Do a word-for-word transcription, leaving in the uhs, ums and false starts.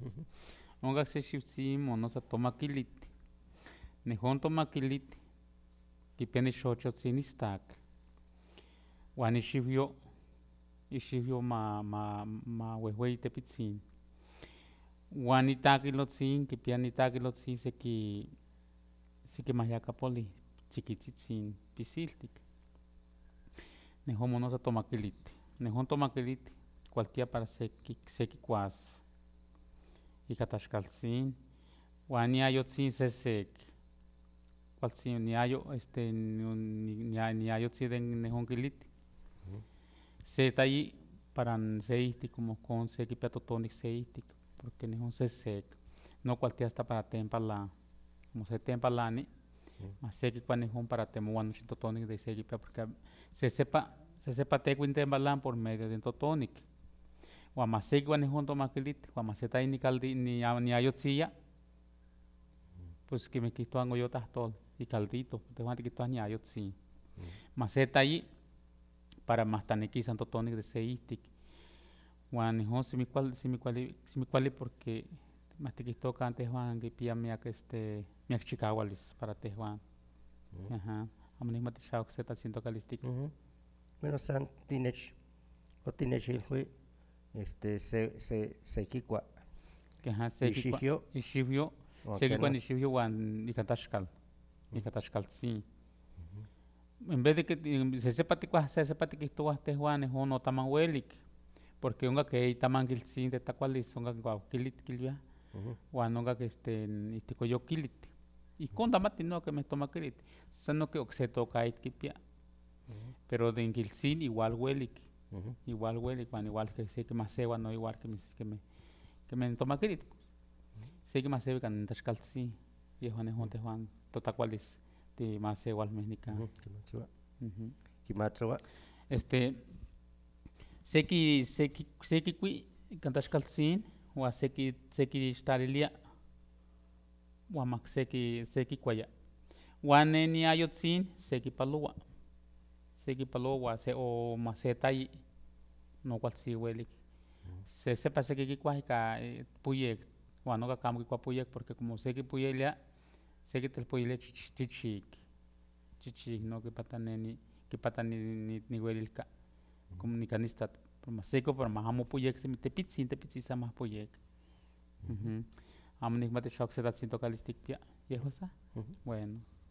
Onga se xiptzin monosa tomakiliti. Nehon tomakiliti. Kipia nixochotzin istak. Uan ixivyo, ixivyo ma, ma, ma uehueyi tepitzin. Uan itakilotzin, kipia nitakilotzin seki, seki mahyakapoli, tzikitzitzin pisiltik. Nehon monosa tomakiliti. Nehon tomakiliti kualtia para seki, seki kuas ika taxkaltzin. Uan niayotzin sesek. Kualtzin niayo, este, niayotzin den nehon kiliti. Se tayi para seihtik como con se kipia totonik seihtik, porque nehon sesek. No kualtia hasta para tempala, como se tempalani, mas se kikua nehon para temoan nochi totonik de se kipia, porque se sepa, se sepa tekuin tempalan por medio de totonik. Uan mas se kikua nehon tomakiliti, uan mas se tayi nikaldi, niayotziya, pues quemeh kihtowa ngoyotahtol, icaldito, tehwan tikihtowa niayotzin. Mas se tayi para mahtaneki san totonik de se ihtik. Uan nehon semi kuali, semi kuali, semi kuali porque mahtikihtokan tehwan kipia miak este, miak chikahualis para tehwan. Aha, amo nihmati xa okse tlatzintokalistik. Bueno, san tinech, otinechilhui, este, se, se, se kikua. Aha, se kikua, Ixihyo. ixihyo, Uan se kikua kenon. ixihyo uan ika taxkal, ika taxkaltzin. En vez de que se sepa tikuah, se sepa tikihtowah tehwan nehon otaman welik, porque onka ke itamankiltzin de tlakualis onka kuawkilit kilwiah, uan onka este, ihticoyokilit. Ihkon tamati no kemeh tomakilit, san noke okse tokahitl kipia. Pero den kiltzin igual welik, igual welik, uan igual se kimahsewa no igual kemeh, kemeh tomakilit. Se kimahsewa ika nen taxkaltzin, yehwan nehon tehwan totlakualis timahsewalmeh nikan. Kimatzowa. Este, seki, seki, sekikui ika taxkaltzin, uan seki, sekixtlalilia, uan mak seki, sekikuaya. Uan ne niayotzin sekipalowa, sekipalowa uan se, o mas se tayi, no kualtzin welik. Se sepa seki kikuah ika puyek, uan onka amo kikua puyek porque como sekipuyelia, sekitelpoyelia chichik, chichik no kipata ne, kipata niwelilka, como nikan istak, mas seki pero mas amo puyek, semi tepitzin, tepitzin san mahpuyek. Amo nihmati xa okse tlatzintokalistik tikpia, yehua sa. Bueno.